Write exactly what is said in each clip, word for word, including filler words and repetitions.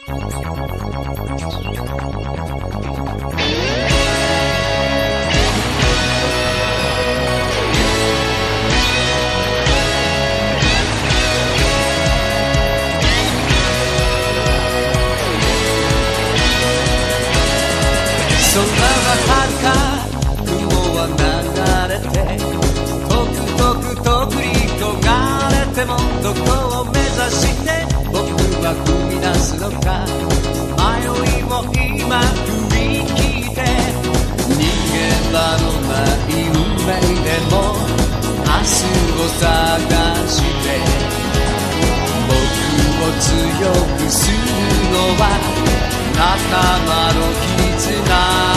空は遥か雲は流れて遠く遠く遠くに焦がれてもどこを目指して僕は踏み出すのか迷いも今振り切って逃げ場のない運命でも明日を探して僕を強くするのは仲間の絆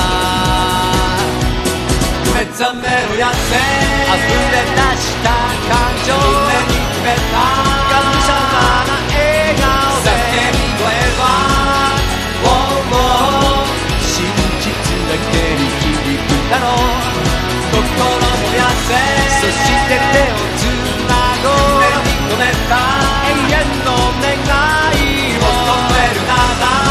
目覚めろやせ溢れ出した感情胸に決めたがむしゃらな笑顔で叫び声は、oh, oh、 真実だけに響くだろう心も痩せそして手をつなごう胸に込めた永遠の願いを求めるなら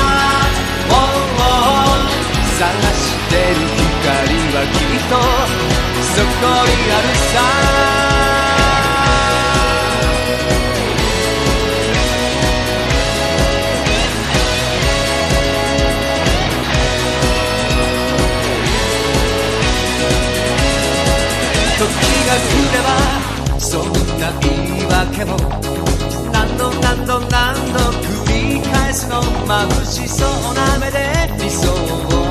探してる光はきっとそこにあるさ時が来ればそんな言い訳も何度何度何度繰り返すの眩しそうな目で理想を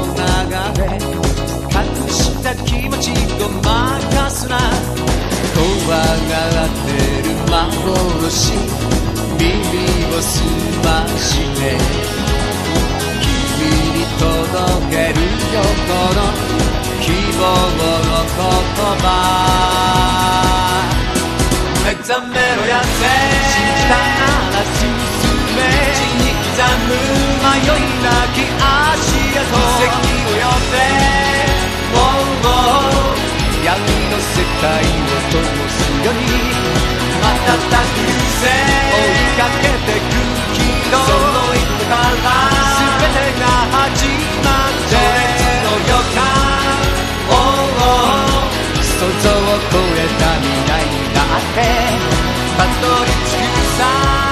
隠した気持ちごまかすな怖がってる幻耳を澄まして君に届けるよこの希望の言葉目覚めろやせ信じたなら進め地に刻む迷いなき足跡奇跡を呼んで闇の世界を灯すように瞬く流星追いかけてくけどその一歩から全てが始まって情熱の予感、oh, oh、 想像を超えた未来があってたどり着くさ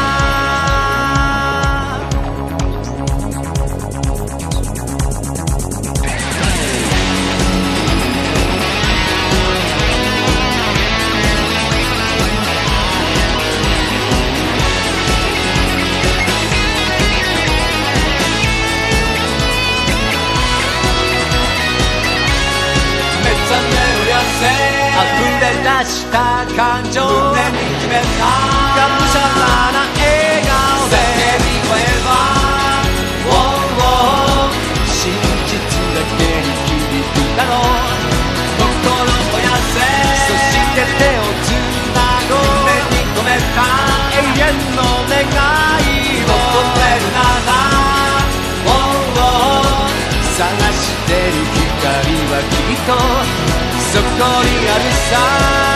溢れ出した感情胸に決めたがむしゃらな笑顔で叫び声は、oh, oh、 真実だけに響くだろう心を痩せそして手をつなごう胸に込めた永遠の願いを求めるなら、oh, oh、 探してる光はきっとそこにあるさ